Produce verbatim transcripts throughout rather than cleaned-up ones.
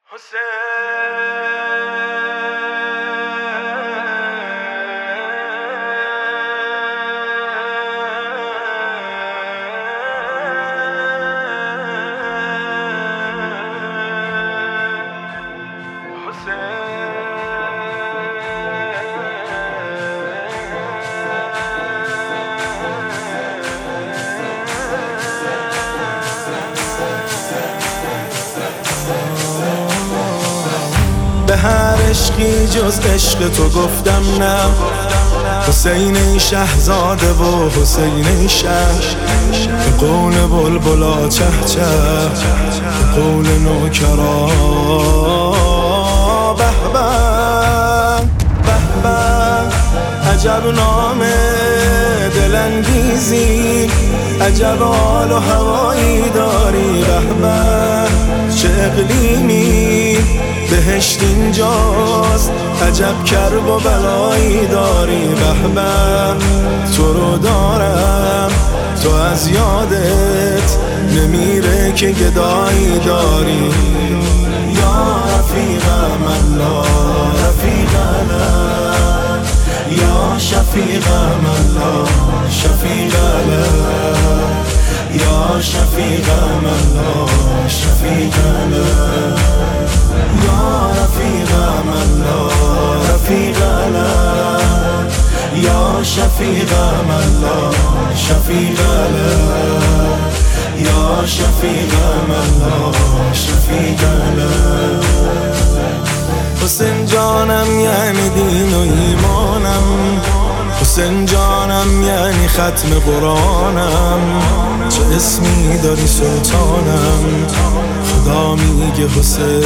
به هر عشقی جز عشق تو گفتم نه، حسین شهزاده و حسین شهر. به قول بلبلا چه چه، به قول نوکرا به به به به. عجب نام دلانگیزی، عجب حال و هوایی داری. به به چه اقلیمی، بهشت اینجاست، عجب کرب و بلایی داری. به به تو رو دارم، تو از یادت نمیره که گدایی داری. یا رفیقم الله رفیقم، یا شفیقم الله شفیقم، یا شفیقم الله شفیقم، یا رفیقم الله رفیقم، یا شفیقم الله شفیقم، یا شفیقم الله شفیقم. حسین جانم یعنی دین و ایمانم، حسین جانم یعنی ختم قرآنم. چه اسمی داری سلطانم، خدا میگه حسین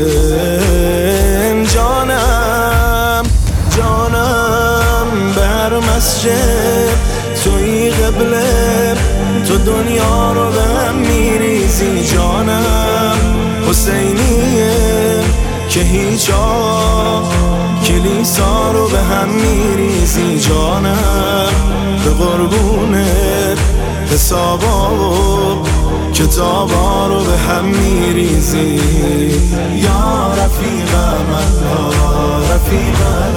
جانم جانم. به هر مسجد توی قبله، تو دنیا رو به هم میریزی جانم. حسینیه که هیچ آه کلیسا رو به هم میریزی جانم. به قربونت حسابا و کتابا رو به هم میریزی. یا رفیقم الله رفیقم،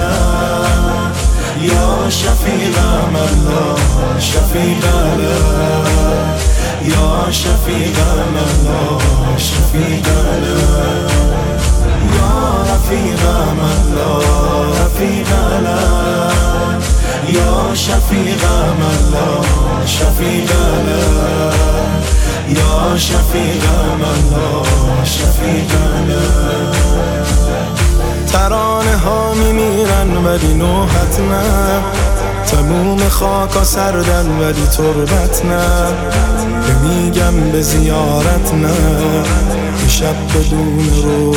یا شفیقم الله شفیقم، یا شفیقم الله شفیقم، یا رفیقم الله رفیقم، یا شفیقم الله شفیقم، یا شفیقم الله شفیقم. ترانه ها میمیرن ولی نوحت نه، تموم خاکا سردن ولی تربت نه. نمیگم به زیارت نه، شب بدون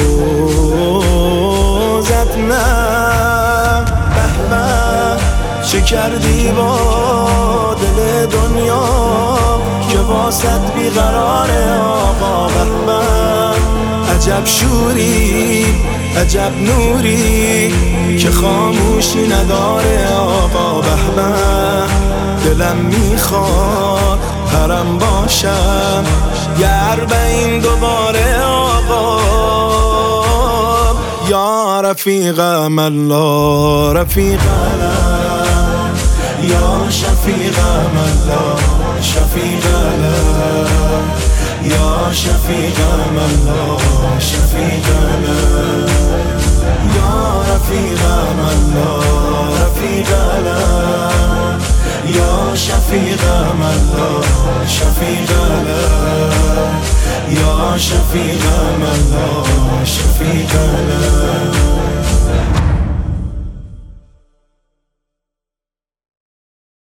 روزت نه. به به چه کردی با دل دنیا که واسط بیقراره آقا. به به عجب شوری، عجب نوری که خاموشی نداره آقا. به به دلم میخواد حرم باشم یه اربعین دوباره آقا. یا رفیقم الله رفیقم، یا شفیقم الله شفیقم، یا شفیقم الله شفیقم، یا رفیقم الله رفیقم، یا شفیقم الله شفیقم، یا شفیقم الله شفیقم.